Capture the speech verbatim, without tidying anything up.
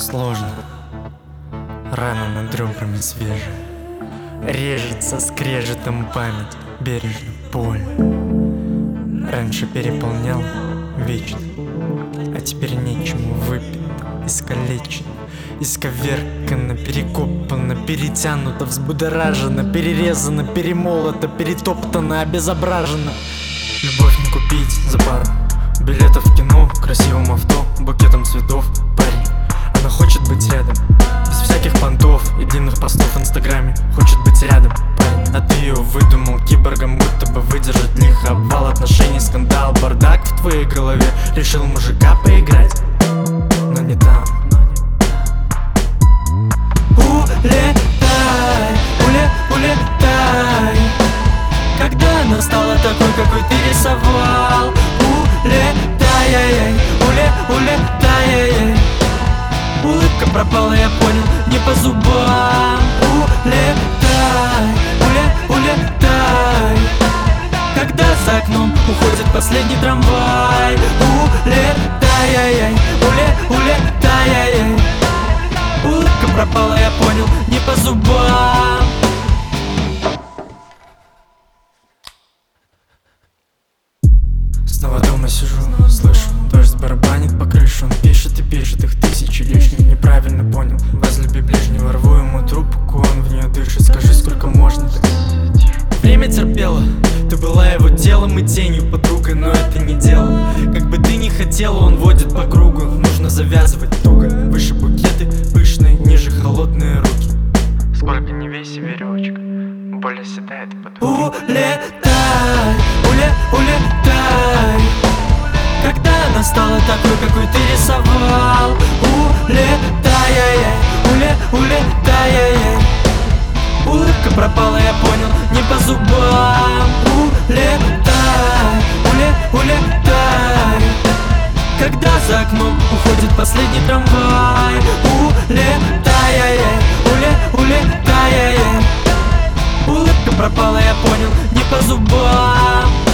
сложно, рана над ребрами свежая, режется скрежетом память, бережно, больно. Раньше переполнял вечно, а теперь нечему, выпито, искалечено, исковеркано, перекопано, перетянуто, взбудоражено, перерезано, перемолото, перетоптано, обезображено. Любовь не купить за пару билетов в кино, красивым авто, букетом цветов. Парень, она хочет быть рядом, без всяких понтов и длинных постов в инстаграме. Хочет быть рядом, парень, а ты ее выдумал киборгом, будто бы выдержать лихо обвал отношений, скандал, бардак в твоей голове. Решил мужика поиграть, но не там. Улетай, уле, улетай, когда она стала такой, какой ты рисовал. Улетай, ай-яй, уле, улетай, ай-яй. Улыбка пропала, я понял, не по зубам. Улетай, уле, улетай, когда за окном уходит последний трамвай. Улетай, ай-яй, уле, улетай, ай-яй. Улыбка пропала, я понял, не по зубам. Снова дома сижу, слышу, дождь барабанит по крыше. Он пишет и пишет их тысячи лишних. Неправильно понял, возлюби ближнего, рву ему трубку, он в нее дышит. Скажи, сколько можно так? Время терпело, ты была его телом и тенью, подругой, но это не дело. Как бы ты ни хотела, он водит по кругу. Нужно завязывать туго, выше букеты пышные, ниже холодные руки. Сколько не веси веревочка, боль оседает под руки. Улетай, уле, улетай, когда она стала такой, какой ты рисовал. Улетай, ай-яй, уле, улетай, ай-яй. Улыбка пропала, я понял, не по зубам. Улетай, уле, улетай, когда за окном уходит последний трамвай. Улетай, ай-яй, уле, улетай, ай-яй. Улыбка пропала, я понял, не по зубам.